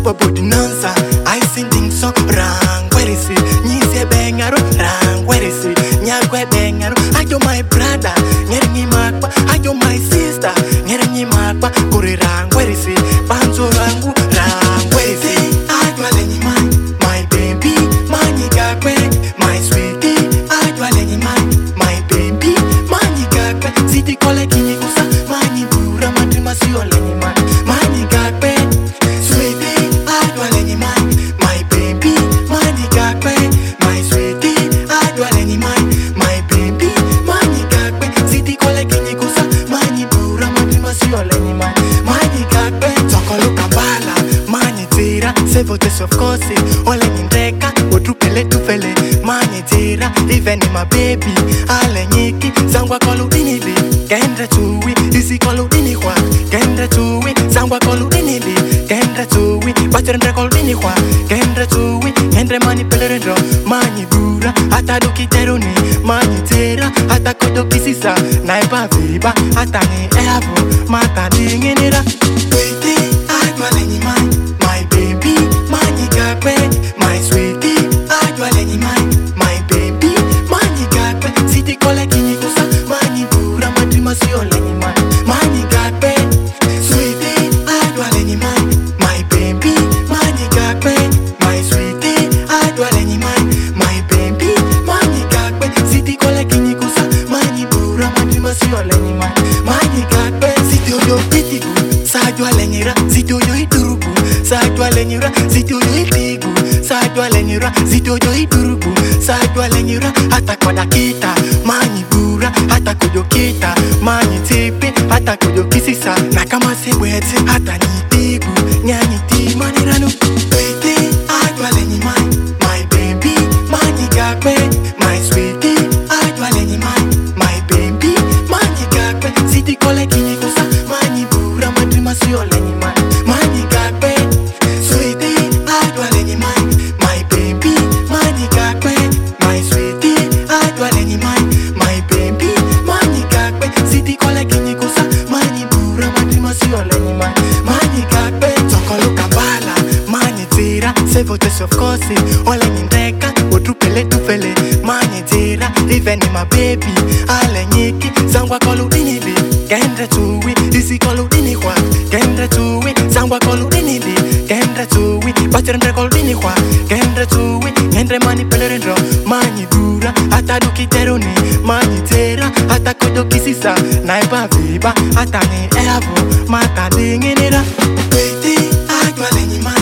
Suwa body nansa, I sing so rang. Where is it? Nise bengaro rang. Where is it? Nyagwe bengaro. Ayo my brother, nyerengi makwa. Ayo my sister, nyerengi makwa. Kuri rang. Where is it? Panzo rangu rang. Where is it? Ayo alenyi my baby, mani gakwe, my sweetie. Ayo alenyi my baby, mani gakwe. Siti kole kini kusa, mani bura matrima si olenyi mani gakwe. Votes of course, all in reka, utrupele tufele, mani tira, even in my baby, ale nyiki, sangwa kolu inili, kendre tuwi, isi kolu inihwa, kendre tuwi, sangwa kolu inili, kendre tuwi, bachendre kolu inihwa, kendre tuwi, kendre mani pelerendro, mani bura, hata duki teruni, mani tira, hata kodo kisisa, naipa viba, hata ni evo, mata dinginira, witi, agwalenyi my baby, mani gakwe, my sweetie, agwalenyi my baby, mani gakwe, siti kole kini kusa, mani bura matrima si olenyi mani gakwe, sweetie, agwalenyi my baby, mani gakwe, my sweetie, agwalenyi my baby, mani gakwe, siti kole kini kusa, mani bura matrima si olenyi mani gakwe, siti oyo pitigu, sajwa lenyira, siti oyo idurugu, sajwa lenyira, siti oyo itigu, sajwa lenyira, siti oyo idurugu, sajwa lenyira, hata kwa dakika, mani bura, hata kujo kita, mani tipi, hata kujo kisisa, na kama sebwete, hata nitigu, nyanyiti maniranu, witi, ajwa lenyi my baby, mani gakwe, my sweetie, ajwa lenyi my baby, mani gakwe, siti kole kini kusa, mani bura, matrima si olenyi mani gakwe, sweetie, ajwa lenyi my baby, mani gakwe, my sweetie, ajwa lenyi my baby, mani gakwe, siti kole kini kusa, mani bura, matrima si olenyi mani gakwe, tokolo kambala, mani tira, se votes of course, olenyi ndeka, utrupele tufele, mani tira, even in my baby, ale nyiki, sangwa kolu inili, kendre tuwi, isi kolu inihwa, kendre tuwi, sangwa kolu inili, kendre tuwi, bachendre kolu inihwa, kendre tuwi, kendre mani pelerendro, mani bura, hata duki teruni, mani tera, hata kodo kisisa, naipa viba, hata ni evo, mata dinginira, witi, agwa lenyi